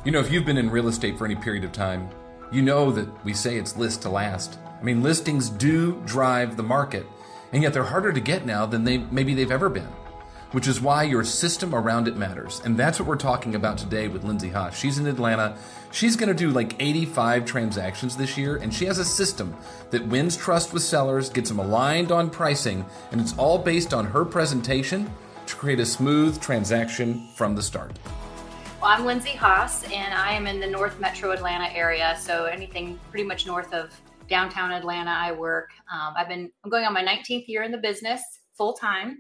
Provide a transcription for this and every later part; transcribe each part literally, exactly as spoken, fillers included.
You know, if you've been in real estate for any period of time, you know that we say it's list to last. I mean, listings do drive the market, and yet they're harder to get now than they maybe they've ever been, which is why your system around it matters. And that's what we're talking about today with Lindsay Haas. She's in Atlanta. She's going to do like eighty-five transactions this year, and she has a system that wins trust with sellers, gets them aligned on pricing, and it's all based on her presentation to create a smooth transaction from the start. Well, I'm Lindsay Haas, and I am in the North Metro Atlanta area, so anything pretty much north of downtown Atlanta, I work. Um, I've been I'm going on my nineteenth year in the business full time,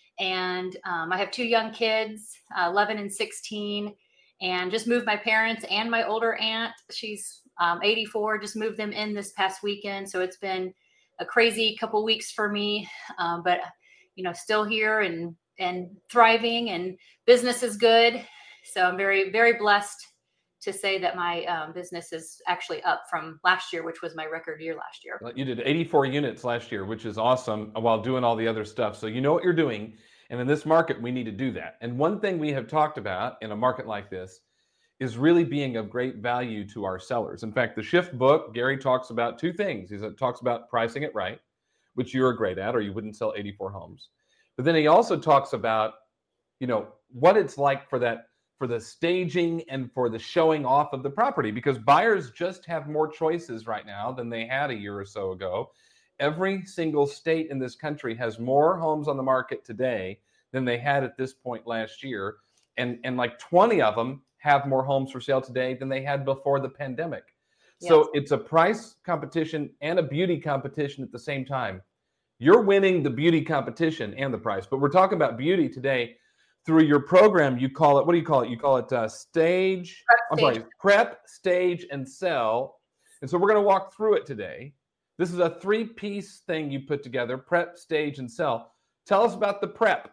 and um, I have two young kids, uh, eleven and sixteen, and just moved my parents and my older aunt. She's um, eighty-four. Just moved them in this past weekend, so it's been a crazy couple weeks for me, um, but you know, still here and and thriving, and business is good. So I'm very, very blessed to say that my um, business is actually up from last year, which was my record year last year. You did eighty-four units last year, which is awesome, while doing all the other stuff. So you know what you're doing. And in this market, we need to do that. And one thing we have talked about in a market like this is really being of great value to our sellers. In fact, the Shift book, Gary talks about two things. He talks about pricing it right, which you're great at, or you wouldn't sell eighty-four homes. But then he also talks about, you know, what it's like for that for the staging and for the showing off of the property, because buyers just have more choices right now than they had a year or so ago. Every single state in this country has more homes on the market today than they had at this point last year. And, and like twenty of them have more homes for sale today than they had before the pandemic. Yes. So it's a price competition and a beauty competition at the same time. You're winning the beauty competition and the price, but we're talking about beauty today. Through your program, you call it, what do you call it? You call it uh, stage, prep, I'm stage. sorry, prep, stage, and sell. And so we're going to walk through it today. This is a three-piece thing you put together, prep, stage, and sell. Tell us about the prep.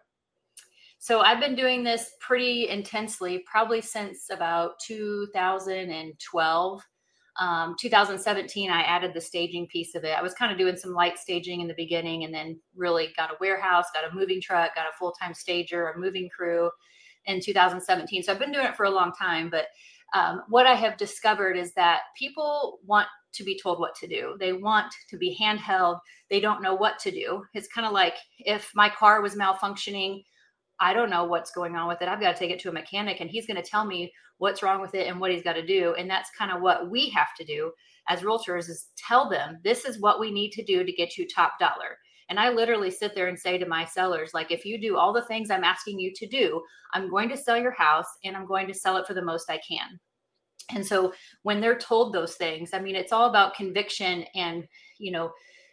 So I've been doing this pretty intensely, probably since about two thousand twelve. Um, two thousand seventeen, I added the staging piece of it. I was kind of doing some light staging in the beginning, and then really got a warehouse, got a moving truck, got a full-time stager, a moving crew in two thousand seventeen. So I've been doing it for a long time. But um, what I have discovered is that people want to be told what to do. They want to be handheld. They don't know what to do. It's kind of like if my car was malfunctioning, I don't know what's going on with it. I've got to take it to a mechanic, and he's going to tell me what's wrong with it and what he's got to do. And that's kind of what we have to do as realtors, is tell them, this is what we need to do to get you top dollar. And I literally sit there and say to my sellers, like, if you do all the things I'm asking you to do, I'm going to sell your house, and I'm going to sell it for the most I can. And so when they're told those things, I mean, it's all about conviction and, you know,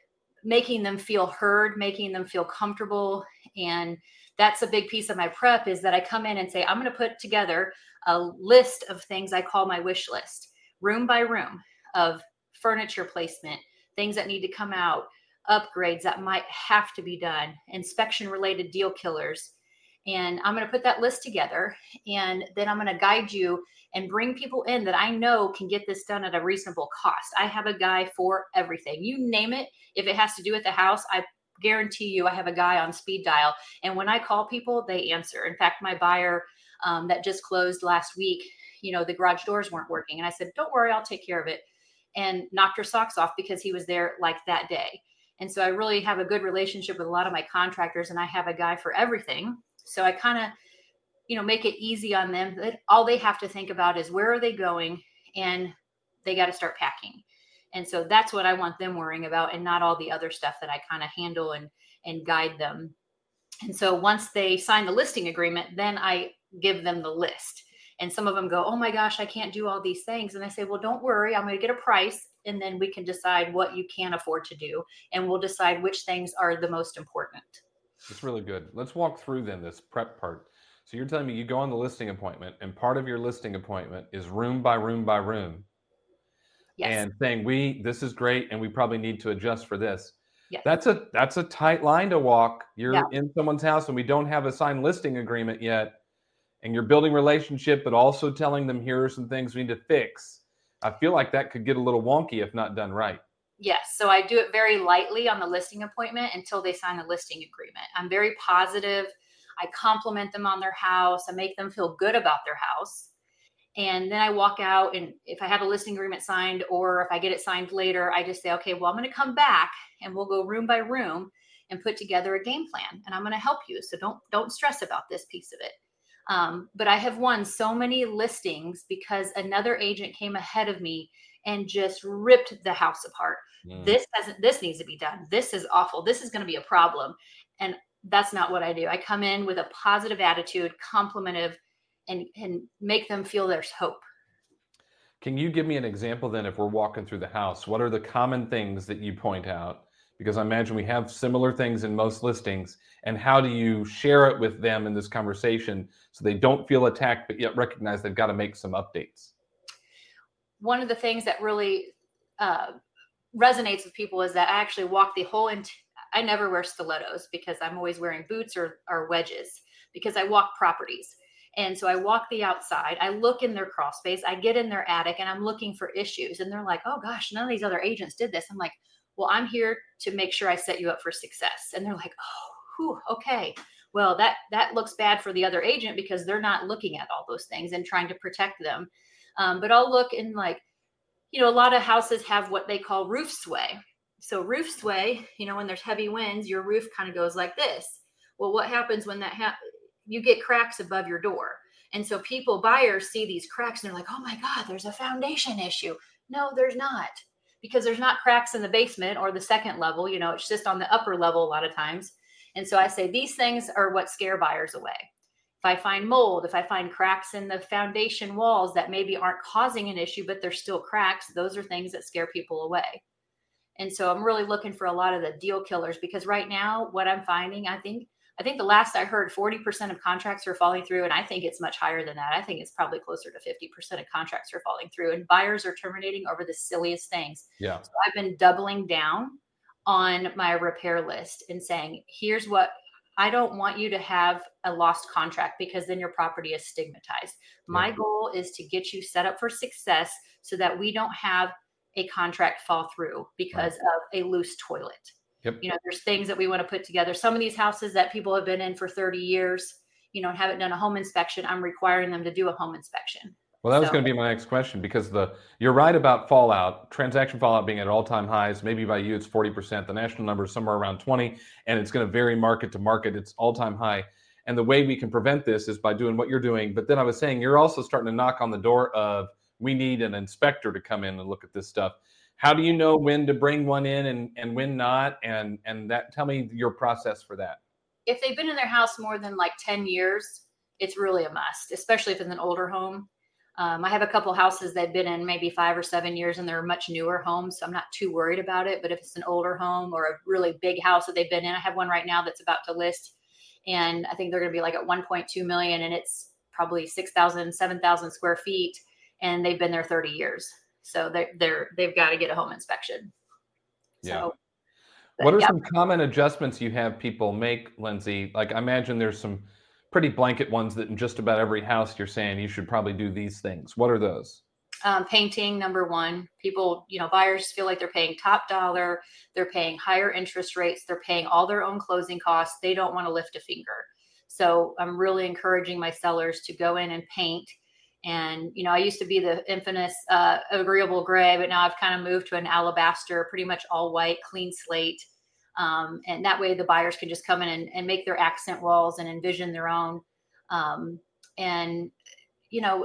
making them feel heard, making them feel comfortable. And that's a big piece of my prep, is that I come in and say, I'm going to put together a list of things I call my wish list, room by room, of furniture placement, things that need to come out, upgrades that might have to be done, inspection related deal killers. And I'm going to put that list together, and then I'm going to guide you and bring people in that I know can get this done at a reasonable cost. I have a guy for everything. You name it. If it has to do with the house, I guarantee you I have a guy on speed dial. And when I call people, they answer. In fact, my buyer um, that just closed last week, you know, the garage doors weren't working. And I said, don't worry, I'll take care of it. And knocked her socks off because he was there like that day. And so I really have a good relationship with a lot of my contractors, and I have a guy for everything. So I kind of, you know, make it easy on them. That all they have to think about is where are they going, and they got to start packing. And so that's what I want them worrying about, and not all the other stuff that I kind of handle and, and guide them. And so once they sign the listing agreement, then I give them the list. And some of them go, oh my gosh, I can't do all these things. And I say, well, don't worry, I'm going to get a price, and then we can decide what you can afford to do. And we'll decide which things are the most important. That's really good. Let's walk through then this prep part. So you're telling me you go on the listing appointment, and part of your listing appointment is room by room by room. Yes. And saying, we, this is great, and we probably need to adjust for this. Yes. That's a, that's a tight line to walk. You're yeah. in someone's house, and we don't have a signed listing agreement yet. And you're building relationship, but also telling them, here are some things we need to fix. I feel like that could get a little wonky if not done right. Yes. So I do it very lightly on the listing appointment until they sign the listing agreement. I'm very positive. I compliment them on their house. I make them feel good about their house. And then I walk out, and if I have a listing agreement signed, or if I get it signed later, I just say, okay, well, I'm going to come back and we'll go room by room and put together a game plan, and I'm going to help you. So don't, don't stress about this piece of it. Um, but I have won so many listings because another agent came ahead of me and just ripped the house apart. Mm. This hasn't, this needs to be done. This is awful. This is going to be a problem. And that's not what I do. I come in with a positive attitude, complimentive, and, and make them feel there's hope. Can you give me an example then, if we're walking through the house, what are the common things that you point out? Because I imagine we have similar things in most listings. And how do you share it with them in this conversation so they don't feel attacked, but yet recognize they've got to make some updates? One of the things that really uh, resonates with people is that I actually walk the whole, int- I never wear stilettos because I'm always wearing boots or, or wedges because I walk properties. And so I walk the outside, I look in their crawl space, I get in their attic, and I'm looking for issues. And they're like, oh gosh, none of these other agents did this. I'm like, well, I'm here to make sure I set you up for success. And they're like, oh, whew, okay. Well, that, that looks bad for the other agent because they're not looking at all those things and trying to protect them. Um, but I'll look in, like, you know, a lot of houses have what they call roof sway. So roof sway, you know, when there's heavy winds, your roof kind of goes like this. Well, what happens when that happens? You get cracks above your door. And so people, buyers see these cracks and they're like, oh my God, there's a foundation issue. No, there's not, because there's not cracks in the basement or the second level. You know, it's just on the upper level a lot of times. And so I say these things are what scare buyers away. If I find mold, if I find cracks in the foundation walls that maybe aren't causing an issue, but they're still cracks, those are things that scare people away. And so I'm really looking for a lot of the deal killers, because right now what I'm finding, I think, I think the last I heard, forty percent of contracts are falling through. And I think it's much higher than that. I think it's probably closer to fifty percent of contracts are falling through, and buyers are terminating over the silliest things. Yeah. So I've been doubling down on my repair list and saying, here's what I don't want you to have a lost contract, because then your property is stigmatized. My yeah. goal is to get you set up for success so that we don't have a contract fall through because right. of a loose toilet. Yep. You know, there's things that we want to put together. Some of these houses that people have been in for thirty years, you know, and haven't done a home inspection, I'm requiring them to do a home inspection. Well, that was so, going to be my next question, because the you're right about fallout, transaction fallout being at all-time highs. Maybe by you it's forty percent. The national number is somewhere around twenty, and it's going to vary market to market. It's all-time high. And the way we can prevent this is by doing what you're doing. But then I was saying, you're also starting to knock on the door of, we need an inspector to come in and look at this stuff. How do you know when to bring one in and, and when not? And and that, tell me your process for that. If they've been in their house more than like ten years, it's really a must, especially if it's an older home. Um, I have a couple houses that have been in maybe five or seven years and they're much newer homes, so I'm not too worried about it. But if it's an older home or a really big house that they've been in, I have one right now that's about to list, and I think they're going to be like at one point two million, and it's probably six thousand, seven thousand square feet, and they've been there thirty years. So they're, they're, they've got to get a home inspection. Yeah. So, what are yeah. some common adjustments you have people make, Lindsay? Like, I imagine there's some pretty blanket ones that in just about every house you're saying you should probably do these things. What are those? Um, painting, number one. People, you know, buyers feel like they're paying top dollar. They're paying higher interest rates. They're paying all their own closing costs. They don't want to lift a finger. So I'm really encouraging my sellers to go in and paint. And, you know, I used to be the infamous uh, agreeable gray, but now I've kind of moved to an alabaster, pretty much all white, clean slate. Um, and that way the buyers can just come in and, and make their accent walls and envision their own. Um, and, you know,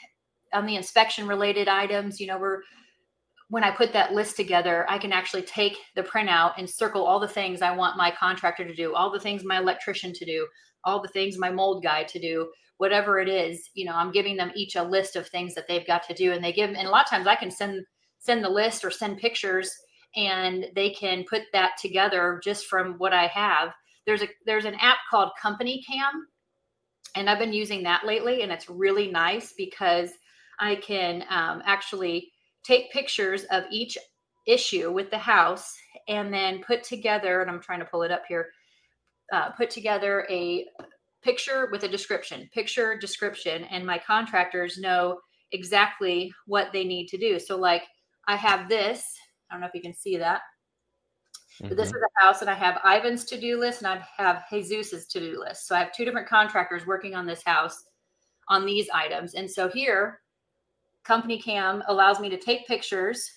on the inspection related items, you know, we're, when I put that list together, I can actually take the printout and circle all the things I want my contractor to do, all the things my electrician to do, all the things my mold guy to do. Whatever it is, you know, I'm giving them each a list of things that they've got to do, and they give, and a lot of times I can send, send the list or send pictures, and they can put that together just from what I have. There's a, there's an app called Company Cam, and I've been using that lately, and it's really nice because I can um, actually take pictures of each issue with the house and then put together, and I'm trying to pull it up here, uh, put together a picture with a description, picture, description, and my contractors know exactly what they need to do. So like I have this, I don't know if you can see that, mm-hmm. but this is a house, and I have Ivan's to-do list and I have Jesus's to-do list. So I have two different contractors working on this house on these items. And so here Company Cam allows me to take pictures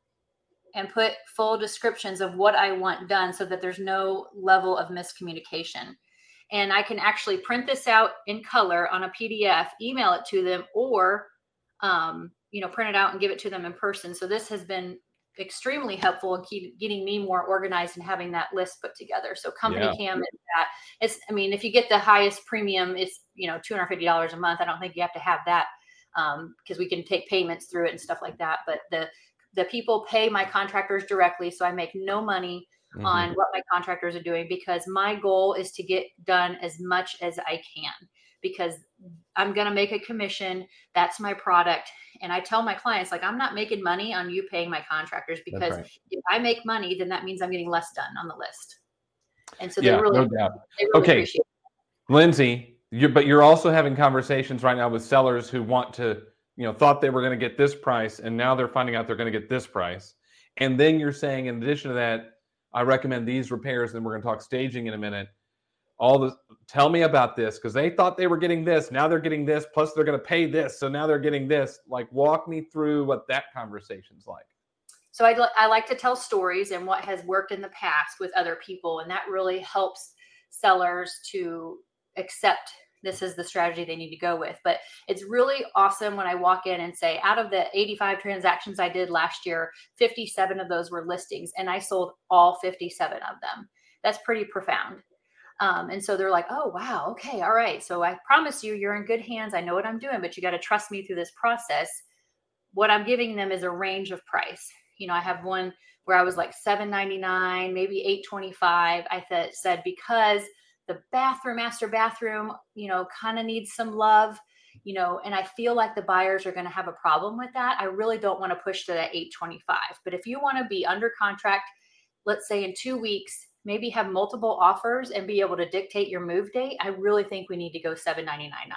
and put full descriptions of what I want done so that there's no level of miscommunication. And I can actually print this out in color on a P D F, email it to them, or, um, you know, print it out and give it to them in person. So this has been extremely helpful in keep getting me more organized and having that list put together. So Company yeah. Cam is that. It's, I mean, if you get the highest premium, it's, you know, two hundred fifty dollars a month. I don't think you have to have that um, because we can take payments through it and stuff like that. But the, the people pay my contractors directly. So I make no money mm-hmm. on what my contractors are doing, because my goal is to get done as much as I can, because I'm going to make a commission. That's my product. And I tell my clients, like, I'm not making money on you paying my contractors, because right. if I make money, then that means I'm getting less done on the list. And so yeah, they really, no doubt. they really okay. appreciate it. Lindsay, you're, but you're also having conversations right now with sellers who want to, you know, thought they were going to get this price, and now they're finding out they're going to get this price. And then you're saying, in addition to that, I recommend these repairs, and we're going to talk staging in a minute. All this, tell me about this, because they thought they were getting this. Now they're getting this, plus they're going to pay this. So now they're getting this. Like, walk me through what that conversation's like. So I, I like to tell stories and what has worked in the past with other people. And that really helps sellers to accept this is the strategy they need to go with. But it's really awesome when I walk in and say, out of the eighty-five transactions I did last year, fifty-seven of those were listings, and I sold all fifty-seven of them. That's pretty profound. Um, and so they're like, oh, wow. Okay. All right. So I promise you, you're in good hands. I know what I'm doing, but you got to trust me through this process. What I'm giving them is a range of price. You know, I have one where I was like seven ninety-nine, maybe eight twenty-five. I th- said, because the bathroom, master bathroom, you know, kind of needs some love, you know, and I feel like the buyers are going to have a problem with that. I really don't want to push to that eight twenty-five. But if you want to be under contract, let's say in two weeks, maybe have multiple offers and be able to dictate your move date, I really think we need to go seven ninety-nine.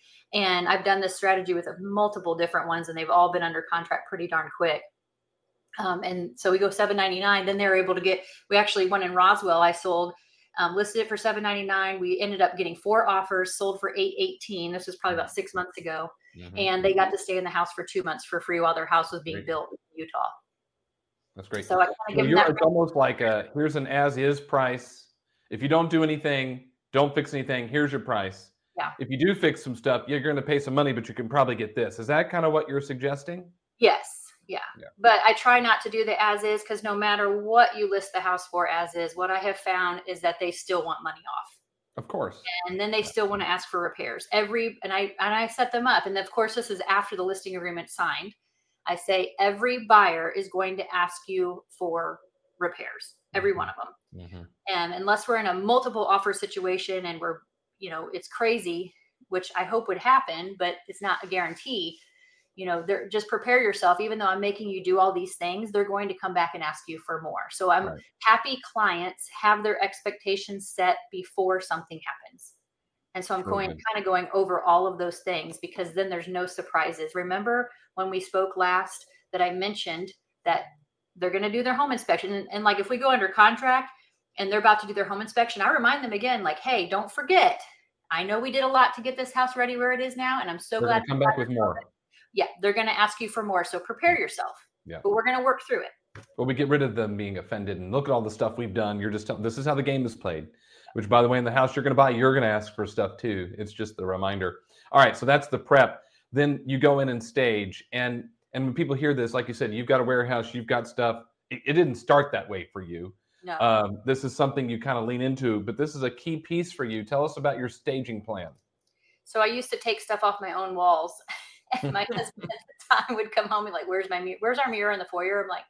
And I've done this strategy with multiple different ones, and they've all been under contract pretty darn quick. Um, and so we go seven ninety-nine, then they're able to get, we actually went in Roswell, I sold, um, listed it for seven ninety-nine. We ended up getting four offers, sold for eight eighteen. This was probably about six months ago. Mm-hmm. And they got to stay in the house for two months for free while their house was being Great. built in Utah. That's great. So I kind of so give them that. It's almost like a, here's an as-is price. If you don't do anything, don't fix anything, here's your price. Yeah. If you do fix some stuff, you're going to pay some money, but you can probably get this. Is that kind of what you're suggesting? Yes. Yeah. yeah. But I try not to do the as-is, because no matter what you list the house for as-is, what I have found is that they still want money off. Of course. And then they still want to ask for repairs. Every and I and I set them up. And of course, this is after the listing agreement signed. I say every buyer is going to ask you for repairs, every one of them. Mm-hmm. And unless we're in a multiple offer situation and we're, you know, it's crazy, which I hope would happen, but it's not a guarantee. You know, they're just prepare yourself. Even though I'm making you do all these things, they're going to come back and ask you for more. So I'm right. happy clients have their expectations set before something happens. And so I'm going kind of going over all of those things, because then there's no surprises. Remember when we spoke last that I mentioned that they're going to do their home inspection. And, and like, if we go under contract and they're about to do their home inspection, I remind them again, like, hey, don't forget, I know we did a lot to get this house ready where it is now. And I'm so they're glad to come back with more. Yeah. They're going to ask you for more. So prepare yourself. Yeah. But we're going to work through it. Well, we get rid of them being offended and look at all the stuff we've done. You're just telling, this is how the game is played. Which, by the way, in the house you're going to buy, you're going to ask for stuff too. It's just the reminder. All right, so that's the prep. Then you go in and stage. And and when people hear this, like you said, you've got a warehouse, you've got stuff. It, it didn't start that way for you. No. Um, this is something you kind of lean into, but this is a key piece for you. Tell us about your staging plan. So I used to take stuff off my own walls. And my husband at the time would come home and like, where's my mirror? Where's our mirror in the foyer? I'm like,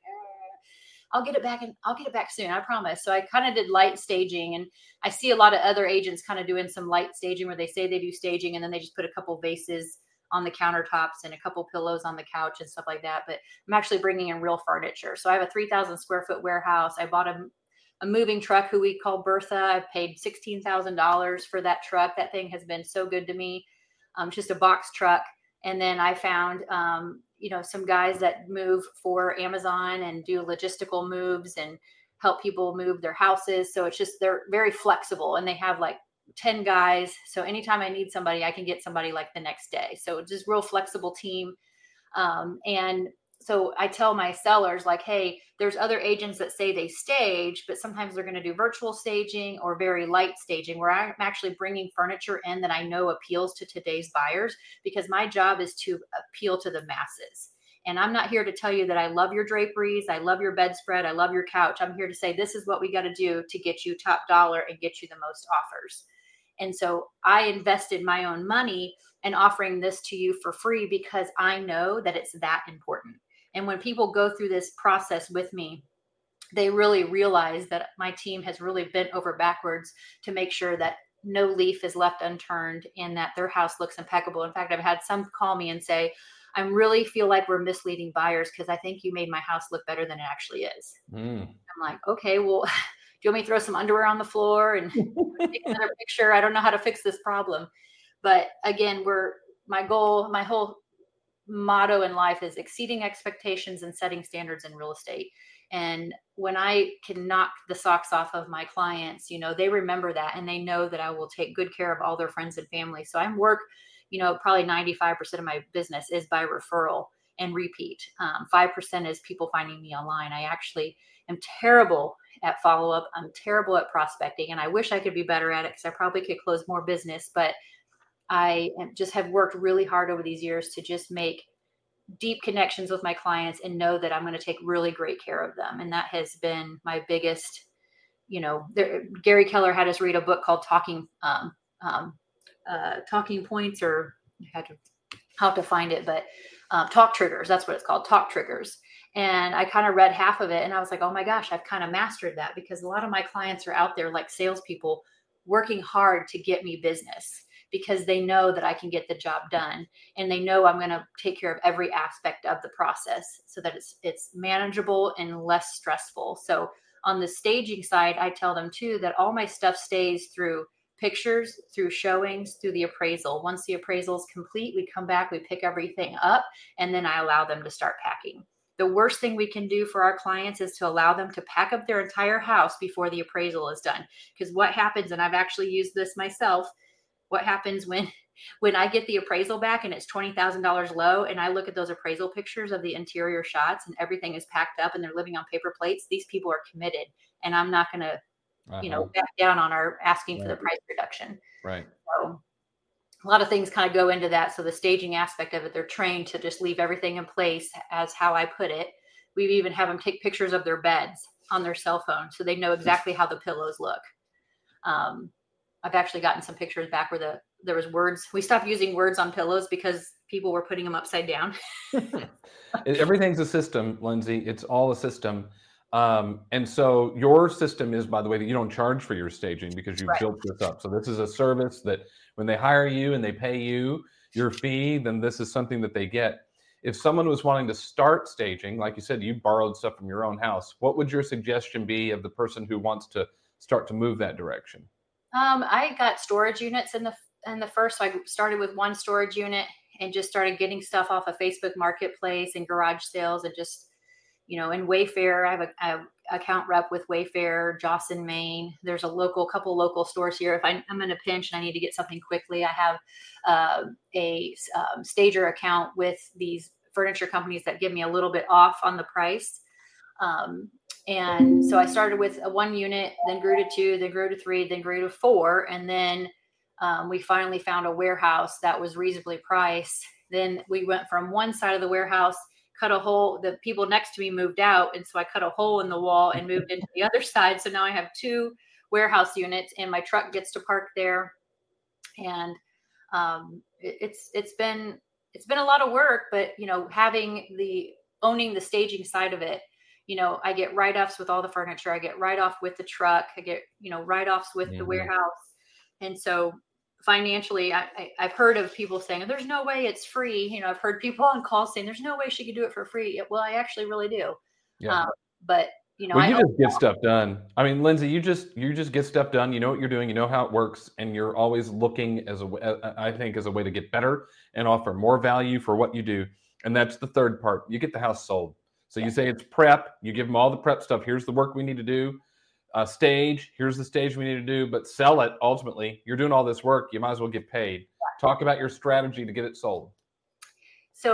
I'll get it back and I'll get it back soon. I promise. So I kind of did light staging, and I see a lot of other agents kind of doing some light staging where they say they do staging and then they just put a couple vases on the countertops and a couple pillows on the couch and stuff like that. But I'm actually bringing in real furniture. So I have a three thousand square foot warehouse. I bought a, a moving truck who we call Bertha. I paid sixteen thousand dollars for that truck. That thing has been so good to me. Um, just a box truck. And then I found, um, you know, some guys that move for Amazon and do logistical moves and help people move their houses. So it's just, they're very flexible, and they have like ten guys. So anytime I need somebody, I can get somebody like the next day. So it's just real flexible team. Um, and so I tell my sellers like, hey, there's other agents that say they stage, but sometimes they're going to do virtual staging or very light staging where I'm actually bringing furniture in that I know appeals to today's buyers, because my job is to appeal to the masses. And I'm not here to tell you that I love your draperies, I love your bedspread, I love your couch. I'm here to say, this is what we got to do to get you top dollar and get you the most offers. And so I invested my own money in offering this to you for free because I know that it's that important. And when people go through this process with me, they really realize that my team has really bent over backwards to make sure that no leaf is left unturned and that their house looks impeccable. In fact, I've had some call me and say, I really feel like we're misleading buyers because I think you made my house look better than it actually is. Mm. I'm like, okay, well, do you want me to throw some underwear on the floor and take another picture? I don't know how to fix this problem. But again, we're my goal, my whole motto in life is exceeding expectations and setting standards in real estate. And when I can knock the socks off of my clients, you know, they remember that and they know that I will take good care of all their friends and family. So I'm work, you know, probably ninety-five percent of my business is by referral and repeat. Um, five percent is people finding me online. I actually am terrible at follow-up. I'm terrible at prospecting, and I wish I could be better at it because I probably could close more business, but I just have worked really hard over these years to just make deep connections with my clients and know that I'm going to take really great care of them. And that has been my biggest, you know, there, Gary Keller had us read a book called Talking, um, um, uh, Talking Points, or I had to, how to find it, but um, Talk Triggers. That's what it's called, Talk Triggers. And I kind of read half of it and I was like, oh my gosh, I've kind of mastered that, because a lot of my clients are out there like salespeople working hard to get me business, because they know that I can get the job done and they know I'm going to take care of every aspect of the process so that it's it's manageable and less stressful. So on the staging side, I tell them too that all my stuff stays through pictures, through showings, through the appraisal. Once the appraisal is complete, we come back, we pick everything up, and then I allow them to start packing. The worst thing we can do for our clients is to allow them to pack up their entire house before the appraisal is done. Because what happens, and I've actually used this myself, what happens when when I get the appraisal back and it's twenty thousand dollars low and I look at those appraisal pictures of the interior shots and everything is packed up and they're living on paper plates, these people are committed, and I'm not going to, uh-huh. you know, back down on our asking right. for the price reduction. Right. So a lot of things kind of go into that. So the staging aspect of it, they're trained to just leave everything in place as how I put it. We even have them take pictures of their beds on their cell phone so they know exactly how the pillows look. Um, I've actually gotten some pictures back where the there was words. We stopped using words on pillows because people were putting them upside down. Everything's a system, Lindsay. It's all a system. Um, and so your system is, by the way, that you don't charge for your staging because you've right. built this up. So this is a service that when they hire you and they pay you your fee, then this is something that they get. If someone was wanting to start staging, like you said, you borrowed stuff from your own house, what would your suggestion be of the person who wants to start to move that direction? Um, I got storage units in the in the first. So I started with one storage unit and just started getting stuff off of Facebook Marketplace and garage sales, and just, you know, in Wayfair. I have a, I have account rep with Wayfair, Jocelyn, Maine. There's a local, couple local stores here. If I, I'm in a pinch and I need to get something quickly, I have uh, a um, stager account with these furniture companies that give me a little bit off on the price. Um, And so I started with a one unit, then grew to two, then grew to three, then grew to four. And then um, we finally found a warehouse that was reasonably priced. Then we went from one side of the warehouse, cut a hole. The people next to me moved out. And so I cut a hole in the wall and moved into the other side. So now I have two warehouse units and my truck gets to park there. And um, it, it's, it's been, it's been a lot of work, but, you know, having the, owning the staging side of it, you know, I get write-offs with all the furniture. I get write-off with the truck. I get, you know, write-offs with mm-hmm. the warehouse. And so financially, I, I, I've heard of people saying, there's no way it's free. You know, I've heard people on calls saying, there's no way she could do it for free. Well, I actually really do. Yeah. Um, but, you know, well, I you just get stuff done. I mean, Lindsay, you just, you just get stuff done. You know what you're doing. You know how it works. And you're always looking as a, I think, as a way to get better and offer more value for what you do. And that's the third part. You get the house sold. So you say it's prep, you give them all the prep stuff. Here's the work we need to do. Uh, stage, here's the stage we need to do, but sell it ultimately. You're doing all this work. You might as well get paid. Talk about your strategy to get it sold. So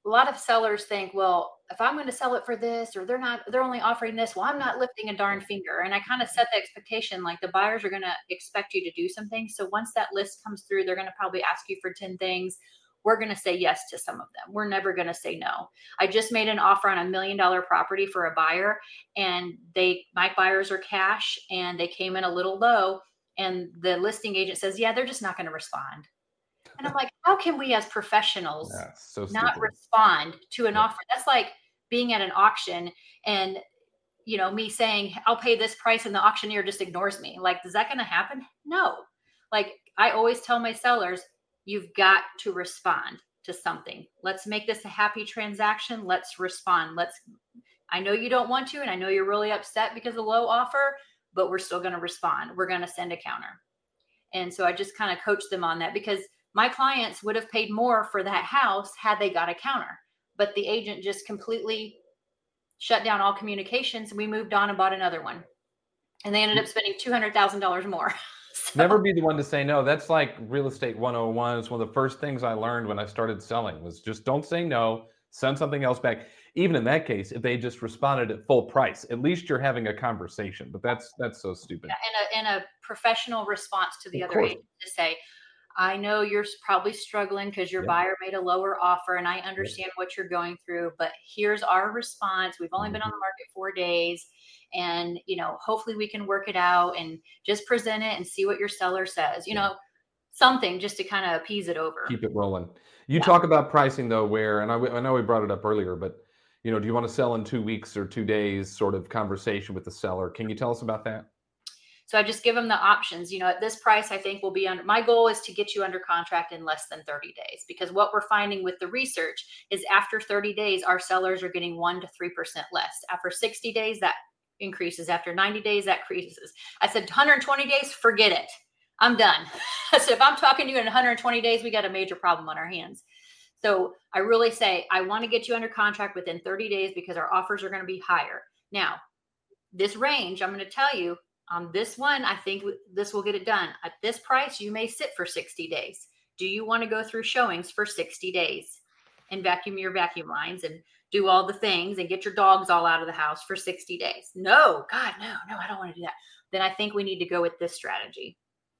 a lot of sellers think, well, if I'm going to sell it for this, or they're not, they're only offering this, well, I'm not lifting a darn finger. And I kind of set the expectation, like the buyers are going to expect you to do something. So once that list comes through, they're going to probably ask you for ten things. We're going to say yes to some of them. We're never going to say no. I just made an offer on a million dollar property for a buyer, and they, my buyers are cash, and they came in a little low, and the listing agent says, yeah, they're just not going to respond. And I'm like, how can we as professionals Yeah, so not stupid. respond to an Yeah. offer? That's like being at an auction and, you know, me saying, I'll pay this price, and the auctioneer just ignores me. Like, is that going to happen? No. Like, I always tell my sellers, you've got to respond to something. Let's make this a happy transaction. Let's respond. Let's, I know you don't want to, and I know you're really upset because of low offer, but we're still going to respond. We're going to send a counter. And so I just kind of coach them on that, because my clients would have paid more for that house had they got a counter, but the agent just completely shut down all communications, and we moved on and bought another one. And they ended up spending two hundred thousand dollars more. So, Never be the one to say no. That's like real estate one oh one. It's one of the first things I learned when I started selling was just don't say no, send something else back. Even in that case, if they just responded at full price, at least you're having a conversation. But that's that's so stupid. and a, and a professional response to the Of other course. agent to say, I know you're probably struggling because your Yeah. buyer made a lower offer, and I understand what you're going through, but here's our response. We've only been on the market four days, and, you know, hopefully we can work it out, and just present it and see what your seller says, you Yeah. know, something just to kind of appease it over. Keep it rolling. You Yeah. talk about pricing though, where, and I, I know we brought it up earlier, but you know, do you want to sell in two weeks or two days sort of conversation with the seller? Can you tell us about that? So I just give them the options. You know, at this price, I think we'll be under, my goal is to get you under contract in less than thirty days, because what we're finding with the research is after thirty days, our sellers are getting one to three percent less. After sixty days, that increases. After ninety days, that increases. I said, one hundred twenty days, forget it. I'm done. I said, if I'm talking to you in one hundred twenty days, we got a major problem on our hands. So I really say, I want to get you under contract within thirty days, because our offers are going to be higher. Now, this range, I'm going to tell you, on this one, I think this will get it done. At this price, you may sit for sixty days. Do you want to go through showings for sixty days and vacuum your vacuum lines and do all the things and get your dogs all out of the house for sixty days? No, God, no, no, I don't want to do that. Then I think we need to go with this strategy.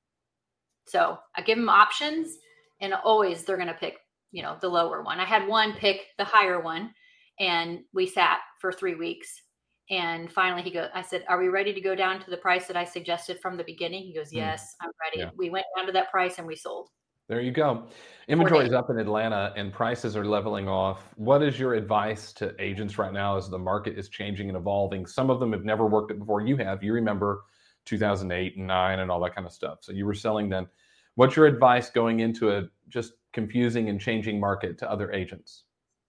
So I give them options, and always they're going to pick, you know, the lower one. I had one pick the higher one, and we sat for three weeks. And finally he goes, I said, are we ready to go down to the price that I suggested from the beginning? He goes, yes, I'm ready. Yeah. We went down to that price and we sold. There you go. Inventory is up in Atlanta and prices are leveling off. What is your advice to agents right now as the market is changing and evolving? Some of them have never worked it before. You have. You remember two thousand eight and nine and all that kind of stuff. So you were selling then. What's your advice going into a just confusing and changing market to other agents?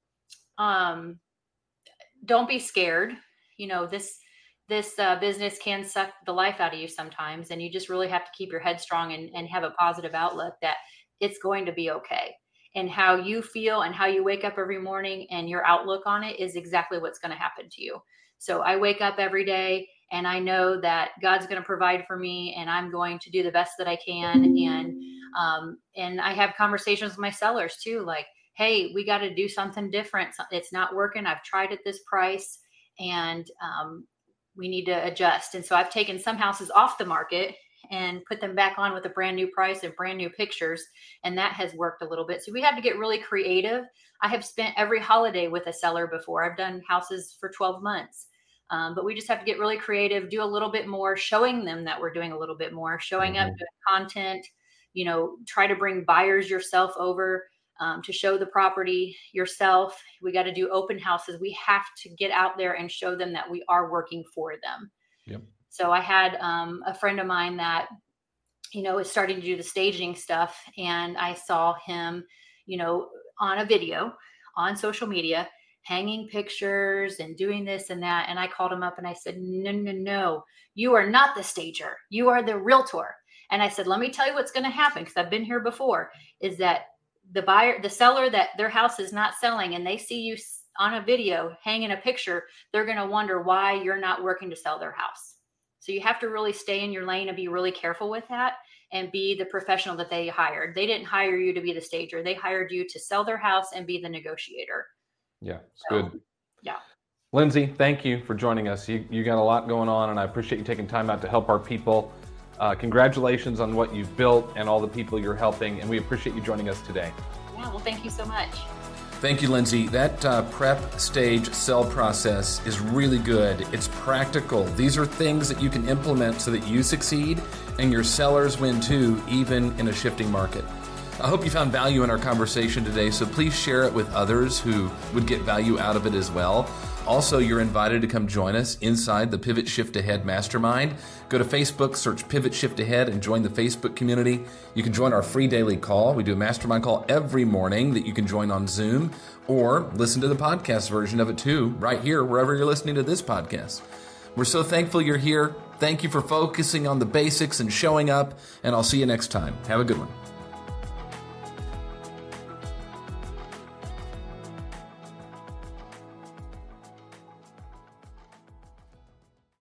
Um, don't be scared. You know, this this uh, business can suck the life out of you sometimes, and you just really have to keep your head strong and, and have a positive outlook that it's going to be okay. And how you feel and how you wake up every morning and your outlook on it is exactly what's going to happen to you. So I wake up every day and I know that God's going to provide for me, and I'm going to do the best that I can. And um, and I have conversations with my sellers too, like, hey, we got to do something different. It's not working. I've tried at this price, and um, we need to adjust. And so I've taken some houses off the market and put them back on with a brand new price and brand new pictures. And that has worked a little bit. So we have to get really creative. I have spent every holiday with a seller before. I've done houses for twelve months. Um, but we just have to get really creative, do a little bit more, showing them that we're doing a little bit more, showing Mm-hmm. up, doing content, you know, try to bring buyers yourself over. Um, to show the property yourself. We got to do open houses. We have to get out there and show them that we are working for them. Yep. So I had um, a friend of mine that, you know, is starting to do the staging stuff. And I saw him, you know, on a video on social media, hanging pictures and doing this and that. And I called him up and I said, no, no, no, you are not the stager. You are the realtor. And I said, let me tell you what's going to happen, because I've been here before, is that the buyer, the seller that their house is not selling, and they see you on a video hanging a picture, they're going to wonder why you're not working to sell their house. So you have to really stay in your lane and be really careful with that, and be the professional that they hired. They didn't hire you to be the stager. They hired you to sell their house and be the negotiator. Yeah, it's So, good. Yeah. Lindsay, thank you for joining us. You, you got a lot going on, and I appreciate you taking time out to help our people. Uh, congratulations on what you've built and all the people you're helping, and we appreciate you joining us today. Yeah, well, thank you so much. Thank you, Lindsay. That uh, prep, stage, sell process is really good. It's practical. These are things that you can implement so that you succeed and your sellers win too, even in a shifting market. I hope you found value in our conversation today, so please share it with others who would get value out of it as well. Also, you're invited to come join us inside the Pivot Shift Ahead Mastermind. Go to Facebook, search Pivot Shift Ahead, and join the Facebook community. You can join our free daily call. We do a mastermind call every morning that you can join on Zoom, or listen to the podcast version of it too, right here, wherever you're listening to this podcast. We're so thankful you're here. Thank you for focusing on the basics and showing up, and I'll see you next time. Have a good one.